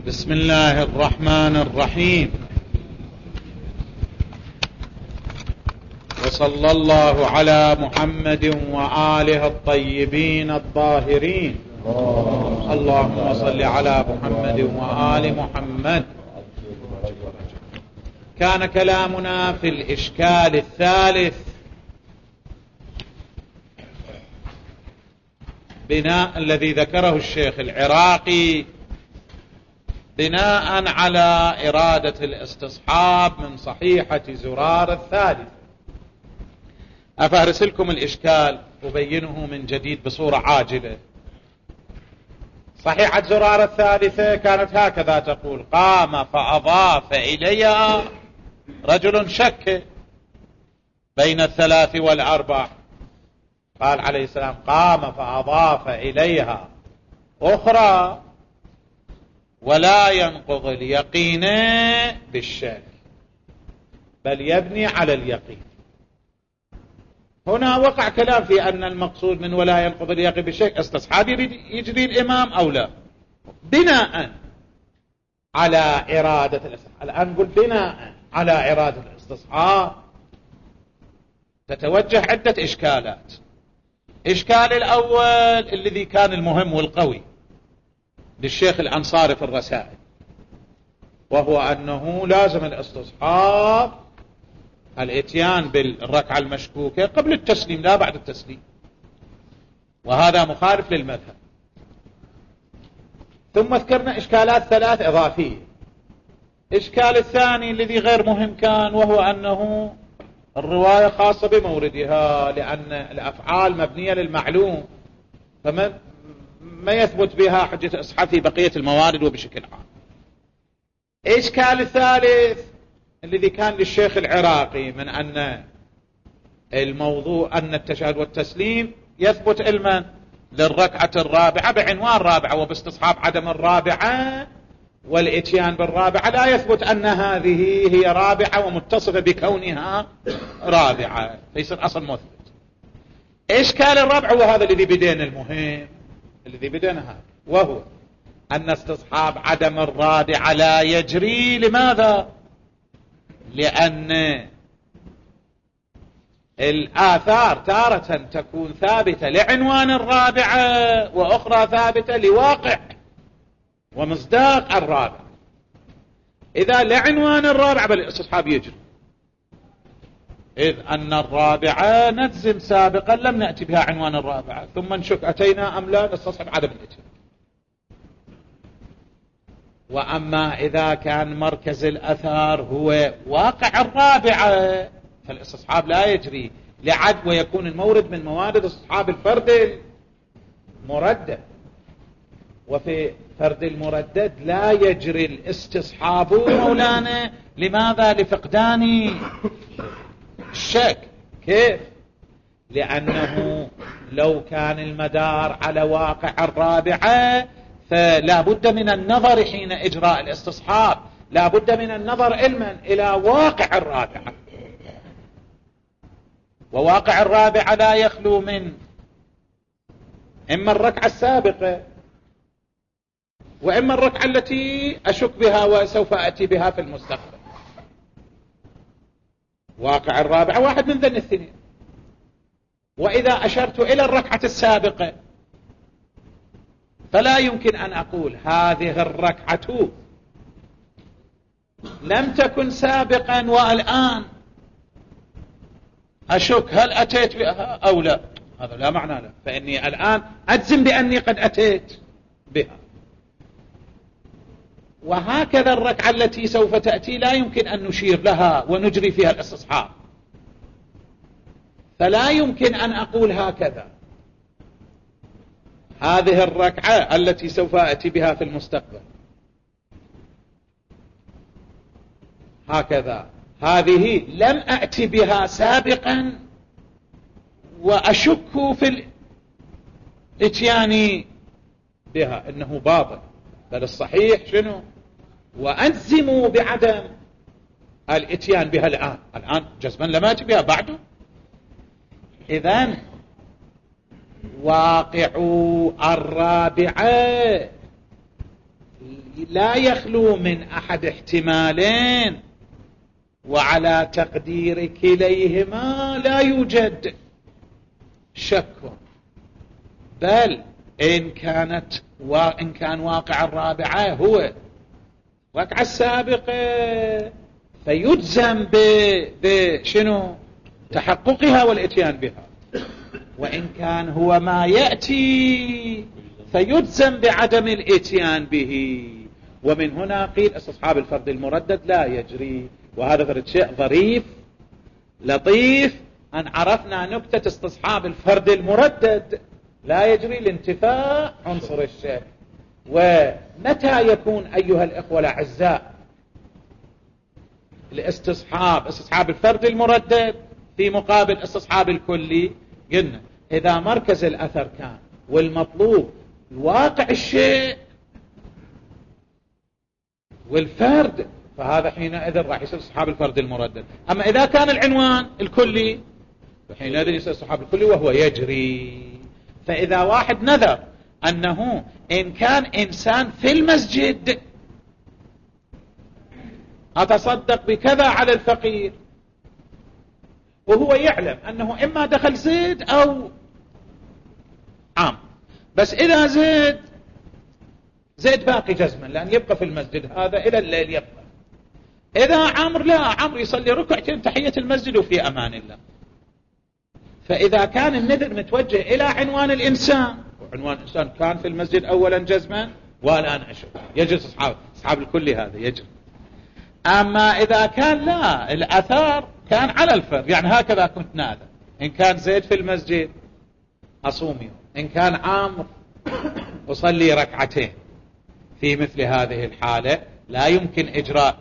بسم الله الرحمن الرحيم، وصلى الله على محمد وآله الطيبين الطاهرين. اللهم صل على محمد وآل محمد. كان كلامنا في الإشكال الثالث بناء الذي ذكره الشيخ العراقي بناء على إرادة الاستصحاب من صحيحة زرار الثالث. أفارسلكم الإشكال أبينه من جديد بصورة عاجلة. صحيحة زرار الثالثة كانت هكذا تقول: قام فأضاف إليها رجل شك بين الثلاث والأربع. قال عليه السلام: قام فأضاف إليها أخرى ولا ينقض اليقين بالشك بل يبني على اليقين. هنا وقع كلام في أن المقصود من ولا ينقض اليقين بالشك استصحاب يجري الإمام أو لا، بناء على إرادة الاستصحاب. الآن نقول بناء على إرادة الاستصحاب تتوجه عدة إشكالات. إشكال الأول الذي كان المهم والقوي للشيخ الأنصاري في الرسائل، وهو أنه لازم الاستصحاب الاتيان بالركعة المشكوكة قبل التسليم لا بعد التسليم، وهذا مخالف للمذهب. ثم ذكرنا إشكالات ثلاث إضافية. إشكال الثاني الذي غير مهم كان، وهو أنه الرواية خاصة بموردها، لأن الأفعال مبنية للمعلوم فما يثبت بها حجة إصحاح في بقية الموارد وبشكل عام. إشكال الثالث الذي كان للشيخ العراقي من أن الموضوع أن التشهد والتسليم يثبت علما للركعة الرابعة بعنوان رابعة، وباستصحاب عدم الرابعة والاتيان بالرابعة لا يثبت أن هذه هي رابعة ومتصفة بكونها رابعة، فيصير أصل مثبت. إشكال الرابع وهذا الذي بدينا المهم الذي بدينا هذا، وهو أن استصحاب عدم الرابعة لا يجري. لماذا؟ لأن الآثار تارة تكون ثابتة لعنوان الرابعة وأخرى ثابتة لواقع ومصداق الرابعة. إذا لعنوان الرابعة بالاستصحاب يجري، إذ أن الرابعة نجزم سابقا لم نأتي بها عنوان الرابعة، ثم نشك أتينا أم لا نستصحب عدم الاتيان. وأما إذا كان مركز الأثار هو واقع الرابعة فالاستصحاب لا يجري لعد، ويكون المورد من موارد استصحاب الفرد المردد، وفي فرد المردد لا يجري الاستصحاب مولانا. لماذا؟ لفقدان الشك. كيف؟ لأنه لو كان المدار على واقع الرابعة فلا بد من النظر حين إجراء الاستصحاب، لا بد من النظر علما إلى واقع الرابعة، وواقع الرابعة لا يخلو من إما الركعة السابقة وإما الركعة التي أشك بها وسوف أتي بها في المستقبل. واقع الرابعة واحد من ذن الاثنين. وإذا أشرت إلى الركعة السابقة فلا يمكن أن أقول هذه الركعة لم تكن سابقا والآن أشك هل أتيت بها أو لا، هذا لا معنى له، فإني الآن أجزم بأني قد أتيت بها. وهكذا الركعة التي سوف تأتي لا يمكن أن نشير لها ونجري فيها الاستصحاب، فلا يمكن أن أقول هكذا هذه الركعة التي سوف أتي بها في المستقبل هكذا، هذه لم أأتي بها سابقا وأشك في الاتيان بها، إنه باطل. بل الصحيح شنو؟ وأنزموا بعدم الاتيان بها الآن جزما لم أتي بها بعده. إذن واقع الرابعة لا يخلو من أحد احتمالين، وعلى تقدير كليهما لا يوجد شك، بل إن كان واقع الرابعة هو واقع السابقة فيجزم بشنو تحققها والاتيان بها، وإن كان هو ما يأتي فيجزم بعدم الاتيان به. ومن هنا قيل استصحاب الفرد المردد لا يجري. وهذا فرد شيء ظريف لطيف أن عرفنا نكتة استصحاب الفرد المردد لا يجري لانتفاء عنصر الشيء. ومتى يكون أيها الإخوة الأعزاء استصحاب الفرد المردد في مقابل استصحاب الكلي؟ قلنا إذا مركز الأثر كان والمطلوب الواقع الشيء والفرد، فهذا حينئذ راح يصير استصحاب الفرد المردد. أما إذا كان العنوان الكلي فحينئذ يصير استصحاب الكلي وهو يجري. فإذا واحد نذر أنه إن كان إنسان في المسجد أتصدق بكذا على الفقير، وهو يعلم أنه إما دخل زيد أو عام، بس إذا زيد باقي جزما لأن يبقى في المسجد هذا إلى الليل يبقى. إذا عمرو لا، عمرو يصلي ركعتين تحية المسجد وفي أمان الله. فإذا كان النذر متوجه إلى عنوان الإنسان، وعنوان الإنسان كان في المسجد أولا جزما والآن عشر، يجلس أصحاب الكل هذا يجري. أما إذا كان لا، الأثار كان على الفرد، يعني هكذا كنت ناذر إن كان زيد في المسجد أصوم يوم، إن كان عمرو أصلي ركعتين. في مثل هذه الحالة لا يمكن إجراء.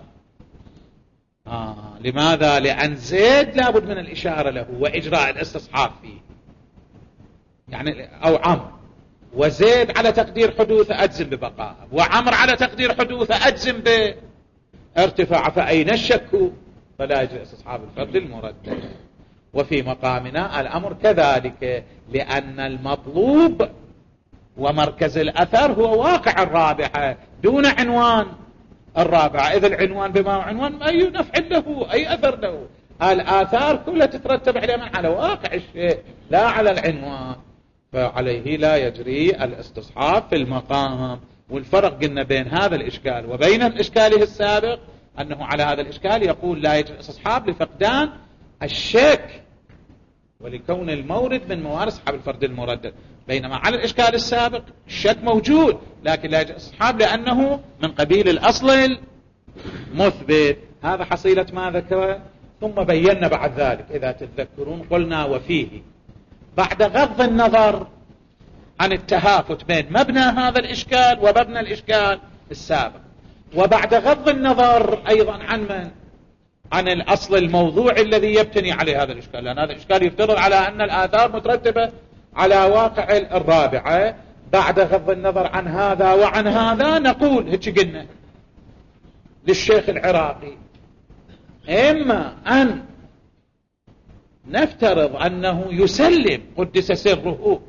لماذا؟ لأن زيد لابد من الإشارة له وإجراء الاستصحاب فيه، يعني أو عمرو، وزيد على تقدير حدوثه أجزم ببقاء، وعمرو على تقدير حدوثه أجزم بارتفاع، فأين الشك؟ فلا يجري استصحاب الفرد المردد. وفي مقامنا الأمر كذلك، لأن المطلوب ومركز الأثر هو واقع الرابعة دون عنوان الرابعة. إذا العنوان بما عنوان أي نفع له، أي أثر له. الآثار كلها تترتب على واقع الشيء لا على العنوان، فعليه لا يجري الاستصحاب في المقام. والفرق قلنا بين هذا الإشكال وبين إشكاله السابق أنه على هذا الإشكال يقول لا يجري الاستصحاب لفقدان الشك ولكون المورد من موارد استصحاب الفرد المردد، بينما على الإشكال السابق الشك موجود لكن لا يجري الاستصحاب لأنه من قبيل الأصل المثبت. هذا حصيلة ما ذكره. ثم بينا بعد ذلك إذا تتذكرون قلنا وفيه بعد غض النظر عن التهافت بين مبنى هذا الإشكال ومبنى الإشكال السابق، وبعد غض النظر أيضا عن الأصل الموضوع الذي يبتني عليه هذا الإشكال، لأن هذا الإشكال يفترض على أن الآثار مترتبة على واقع الرابعة. بعد غض النظر عن هذا وعن هذا نقول هيك قلنا للشيخ العراقي: إما أن نفترض أنه يسلم قدس سره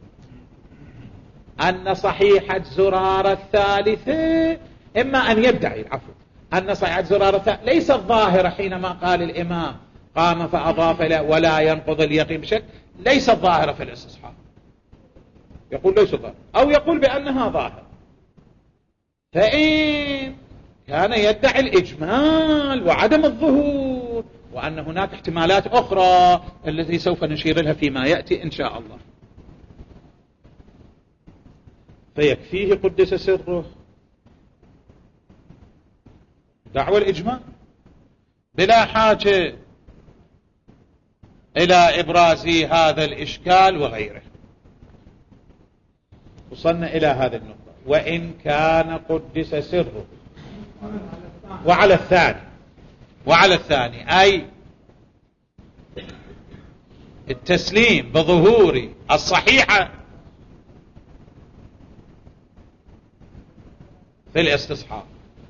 أن صحيحة زرارة الثالثة، إما أن يدعي أن صحيحة زرارة الثالثة ليست ظاهرة حينما قال الإمام قام فأضاف له ولا ينقض اليقين بشك، ليست ظاهرة في الاستصحاب، يقول ليست ظاهرة، أو يقول بأنها ظاهرة. فإن كان يدعي الإجمال وعدم الظهور وأن هناك احتمالات أخرى التي سوف نشير لها فيما يأتي إن شاء الله، فيكفيه قدس سره دعوى الإجمال بلا حاجة إلى إبراز هذا الإشكال وغيره. وصلنا إلى هذه النقطة. وإن كان قدس سره وعلى الثاني أي التسليم بظهور الصحيحة في الاستصحاب،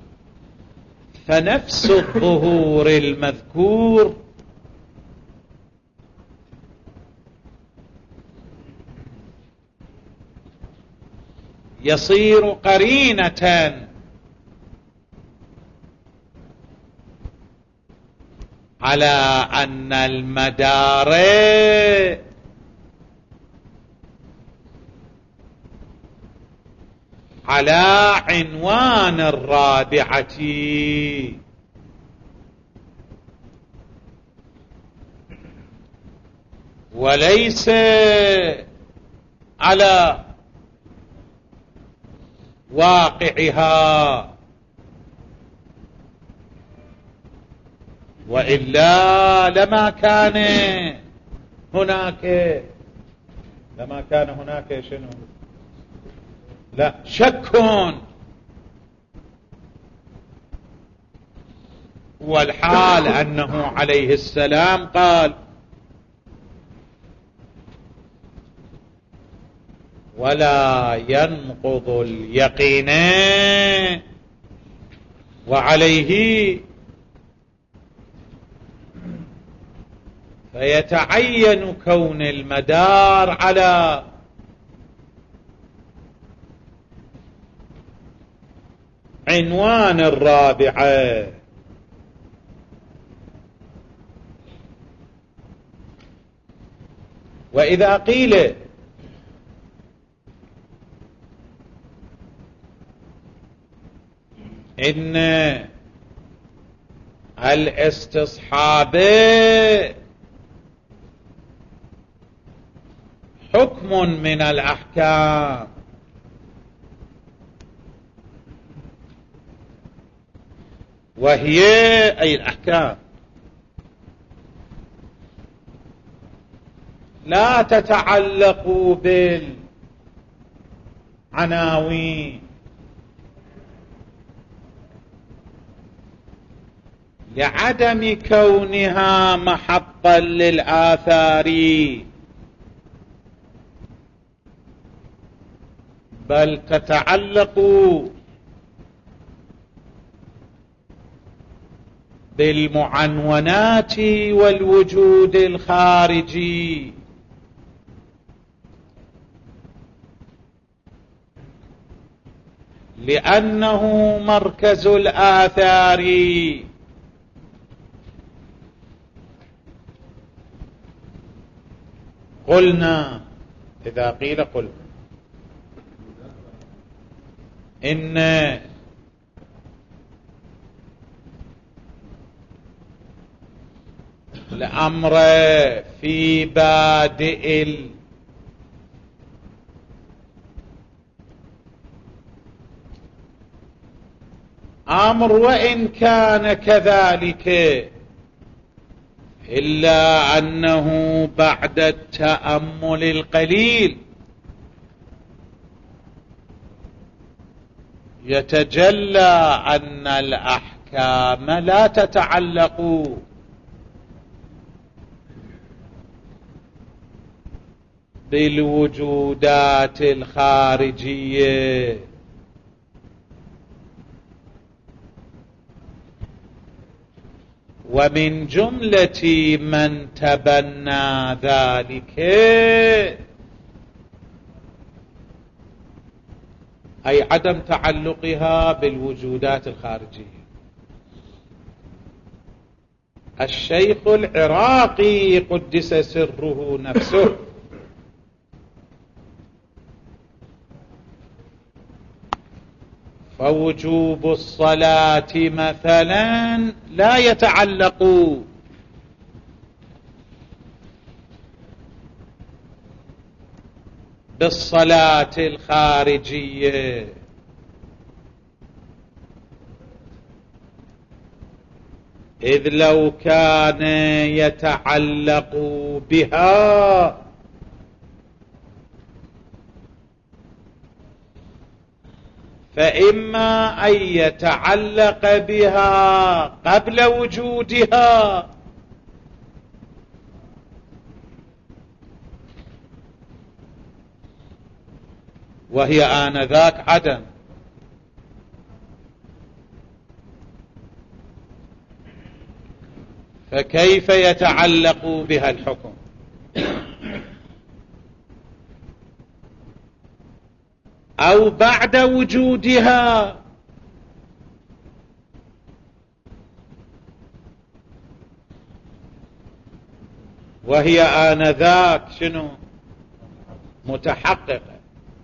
فنفس الظهور المذكور يصير قرينة على أن المدار على عنوان الرابعة وليس على واقعها، وإلا لما كان هناك شنو؟ لا شك. والحال أنه عليه السلام قال: ولا ينقض اليقين، وعليه فيتعين كون المدار على عنوان الرابعة. وإذا قيل إن الاستصحاب حكم من الأحكام، وهي أي الأحكام لا تتعلق بالعناوين لعدم كونها محطا للآثار، بل تتعلق بالمعنونات والوجود الخارجي. لأنه مركز الآثار. قلنا إذا قيل قل إن الأمر في بادئ الأمر وإن كان كذلك، إلا أنه بعد التأمل القليل يتجلى أن الأحكام لا تتعلق بالوجودات الخارجية، ومن جملة من تبنى ذلك أي عدم تعلقها بالوجودات الخارجية الشيخ العراقي قدس سره نفسه. فوجوب الصلاة مثلا لا يتعلق بالصلاة الخارجية، إذ لو كان يتعلق بها فإما أن يتعلق بها قبل وجودها، وهي آنذاك عدم، فكيف يتعلق بها الحكم؟ أو بعد وجودها، وهي آنذاك شنو؟ متحققة،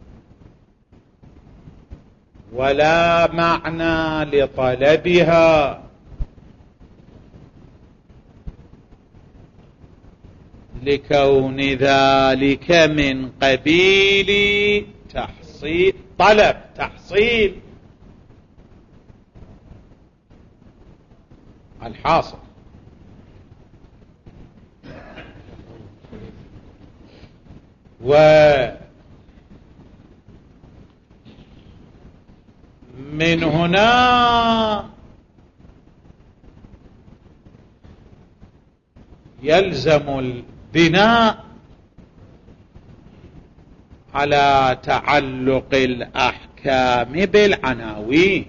ولا معنى لطلبها، لكون ذلك من قبيل تحصيل، طلب تحصيل الحاصل. ومن هنا يلزم البناء على تعلق الأحكام بالعناوين،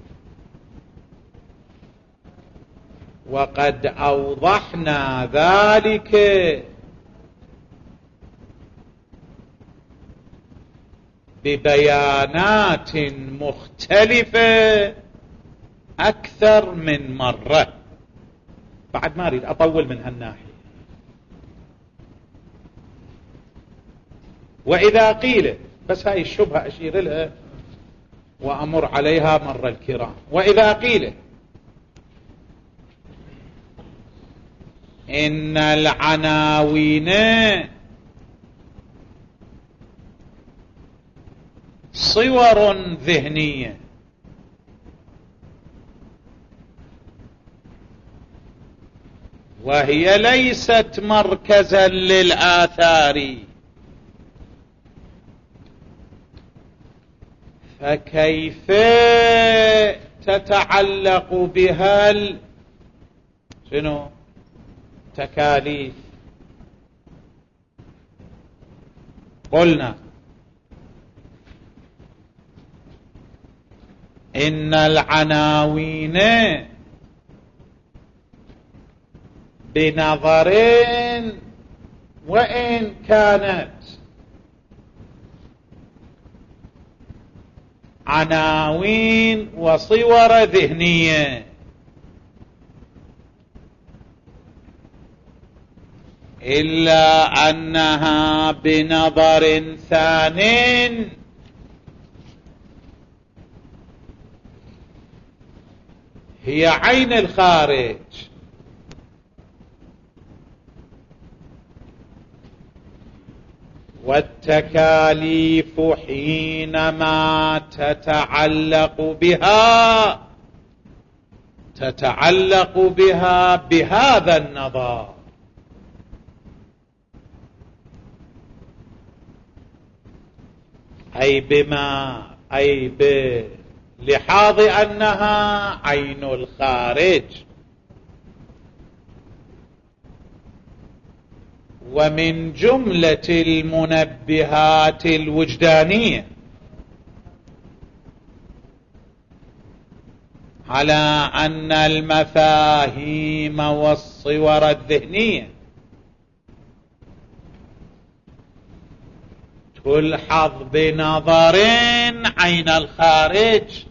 وقد أوضحنا ذلك ببيانات مختلفة أكثر من مرة. بعد ما أريد أطول من هالناحية. وإذا قيل، بس هاي الشبهة أشير لها وأمر عليها مر الكرام، وإذا قيل إن العناوين صور ذهنية وهي ليست مركزا للآثار، فكيف تتعلق بها شنو؟ تكاليف. قلنا إن العناوين بنظر وإن كانت عناوين وصور ذهنية، إلا أنها بنظر ثان هي عين الخارج، والتكاليف حينما تتعلق بها بهذا النظر، أي بلحاظ أنها عين الخارج. ومن جملة المنبهات الوجدانية على أن المفاهيم والصور الذهنية تلحظ بنظر عين الخارج،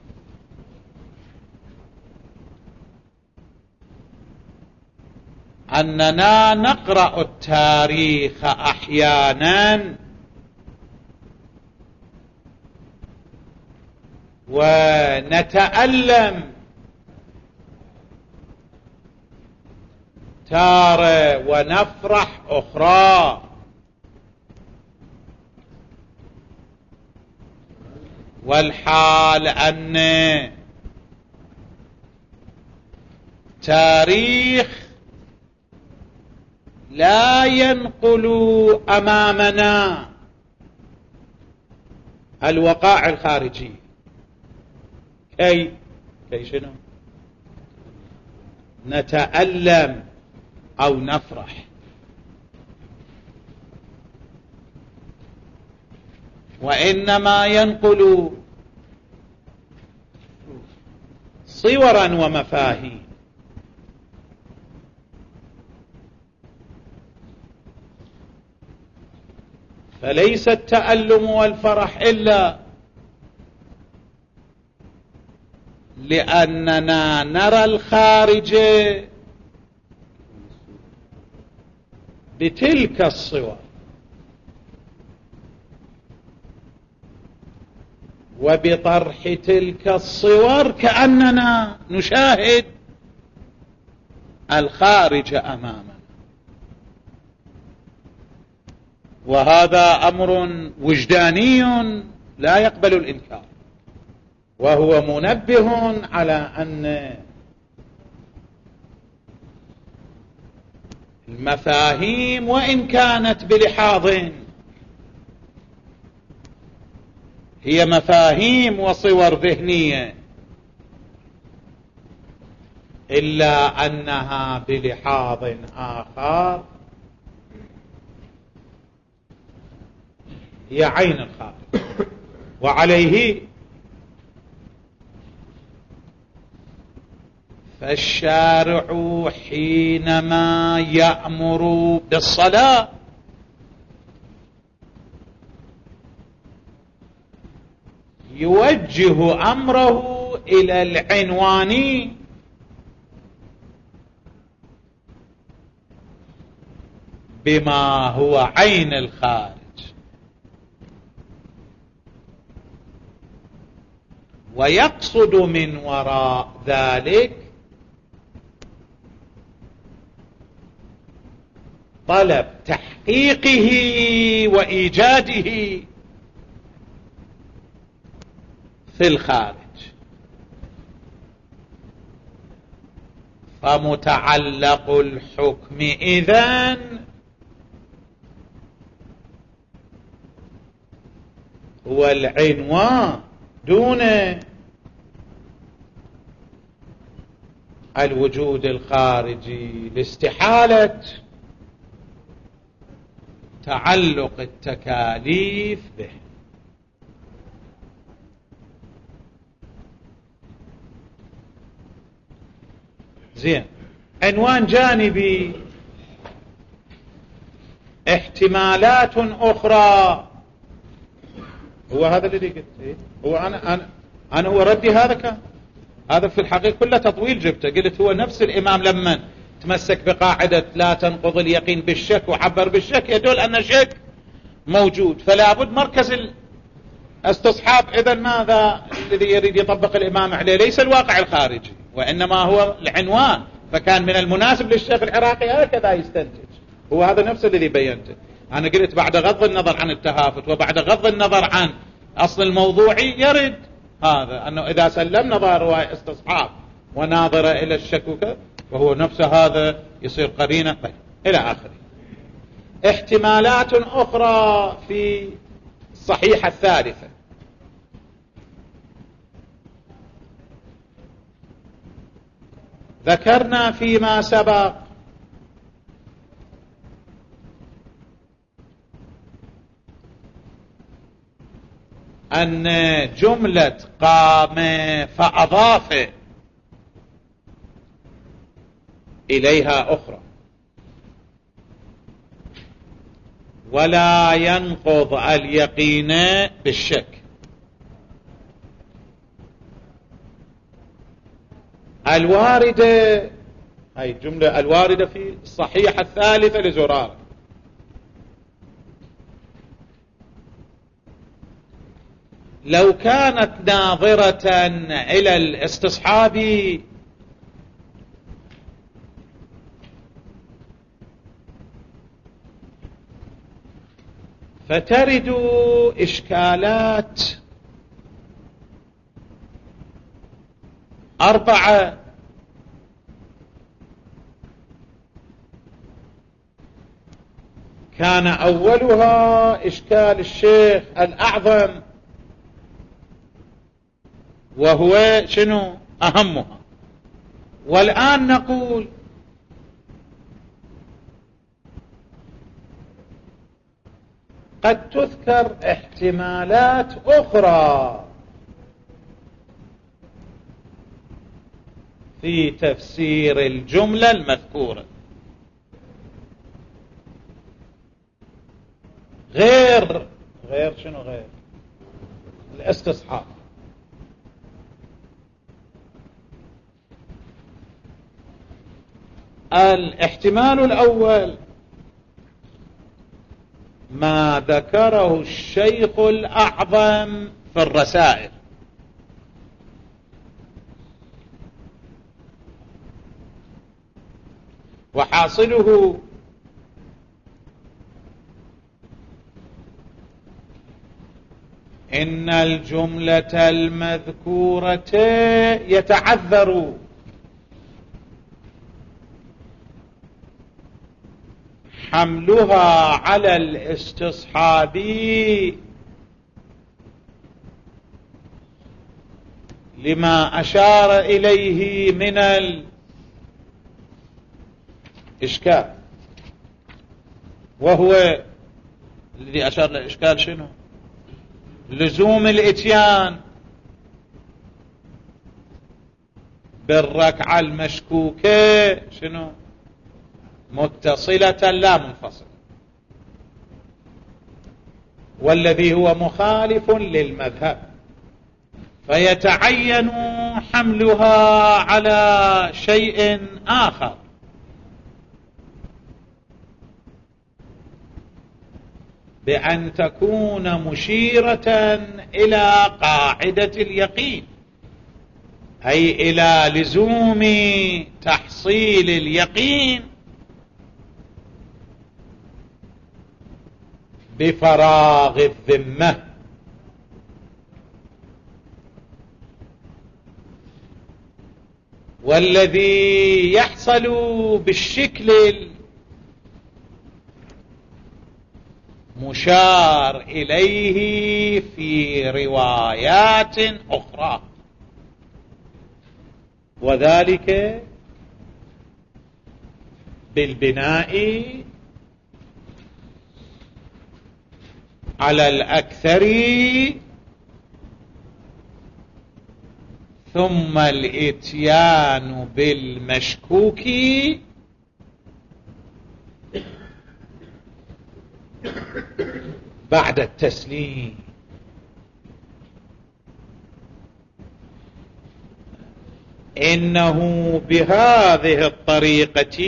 أننا نقرأ التاريخ أحيانا ونتألم تارة ونفرح أخرى، والحال أن تاريخ لا ينقل أمامنا الوقائع الخارجية. كي شنو؟ نتألم أو نفرح، وإنما ينقل صورا ومفاهيم. فليس التألم والفرح إلا لأننا نرى الخارج بتلك الصور وبطرح تلك الصور كأننا نشاهد الخارج أمامنا، وهذا أمر وجداني لا يقبل الإنكار، وهو منبه على أن المفاهيم وإن كانت بلحاظ هي مفاهيم وصور ذهنية، إلا أنها بلحاظ آخر هي عين الخارج. وعليه فالشارع حينما يأمر بالصلاة يوجه أمره إلى العنوان بما هو عين الخارج، ويقصد من وراء ذلك طلب تحقيقه وإيجاده في الخارج. فمتعلق الحكم إذن هو العنوان دون الوجود الخارجي لاستحالة تعلق التكاليف به. زين، عنوان جانبي، احتمالات أخرى، هو هذا الذي قلت. هو أنا هو ردي هذا كان، هذا في الحقيقة كله تطويل جبته. قلت هو نفس الإمام لما تمسك بقاعدة لا تنقض اليقين بالشك وعبر بالشك يدل أن الشك موجود، فلا بد مركز الاستصحاب. إذن ماذا الذي يريد يطبق الإمام عليه؟ ليس الواقع الخارجي، وإنما هو العنوان. فكان من المناسب للشيخ العراقي هكذا يستنتج. هو هذا نفس الذي بينته. أنا قلت بعد غض النظر عن التهافت وبعد غض النظر عن أصل الموضوعي يرد هذا أنه إذا سلمنا ظاهر استصحاب وناظرة إلى الشك وهو نفس هذا يصير قرينة إلى آخره. احتمالات أخرى في الصحيحة الثالثة، ذكرنا فيما سبق أن جملة قام فأضاف إليها أخرى، ولا ينقض اليقين بالشك. الواردة، هاي الجملة الواردة في الصحيحة الثالثة لزرارة، لو كانت ناظرة إلى الاستصحاب فترد إشكالات 4. كان أولها إشكال الشيخ الأعظم، وهو شنو أهمها. والآن نقول قد تذكر احتمالات أخرى في تفسير الجملة المذكورة غير شنو غير الاستصحاب. الاحتمال الأول ما ذكره الشيخ الأعظم في الرسائل. وحاصله إن الجملة المذكورة يتعذر حملها على الاستصحاب لما أشار إليه من الإشكال، وهو الذي أشار للإشكال شنو؟ لزوم الإتيان بالركعة المشكوكة شنو؟ متصلة لا منفصلة، والذي هو مخالف للمذهب، فيتعين حملها على شيء آخر، بأن تكون مشيرة إلى قاعدة اليقين، أي إلى لزوم تحصيل اليقين بفراغ الذمة. والذي يحصل بالشكل المشار إليه في روايات أخرى، وذلك بالبناء على الأكثر ثم الإتيان بالمشكوك بعد التسليم. إنه بهذه الطريقة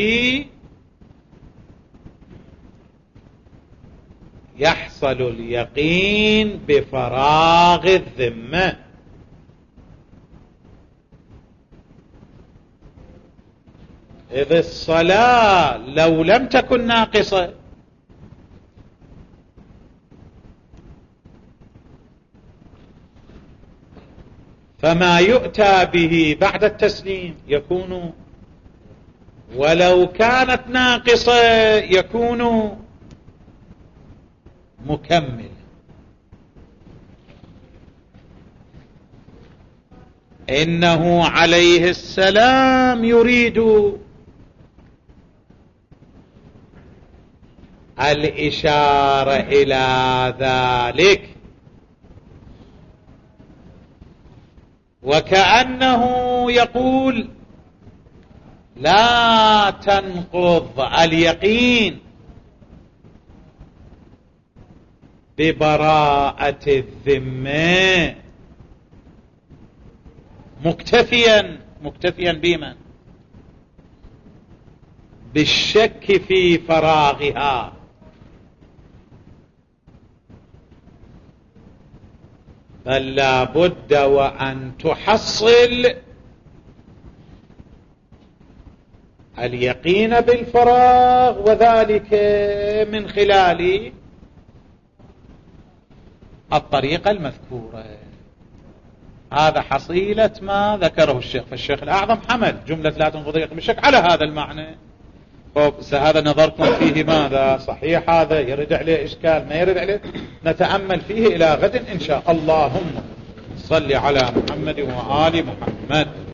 يحصل اليقين بفراغ الذمة، إذ الصلاة لو لم تكن ناقصة فما يؤتى به بعد التسليم يكون، ولو كانت ناقصة يكون مكمل. إنه عليه السلام يريد الإشارة إلى ذلك، وكأنه يقول لا تنقض اليقين ببراءة الذمة، مكتفيا بمن؟ بالشك في فراغها، بل لا بد وأن تحصل اليقين بالفراغ، وذلك من خلال الطريقة المذكورة. هذا حصيلة ما ذكره الشيخ، فالشيخ الأعظم حمل جملة لا تنقض اليقين بالشك على هذا المعنى. هذا نظركم فيه ماذا؟ صحيح هذا يرد عليه إشكال ما يرد عليه؟ نتأمل فيه إلى غد إن شاء الله. اللهم صل على محمد وآل محمد.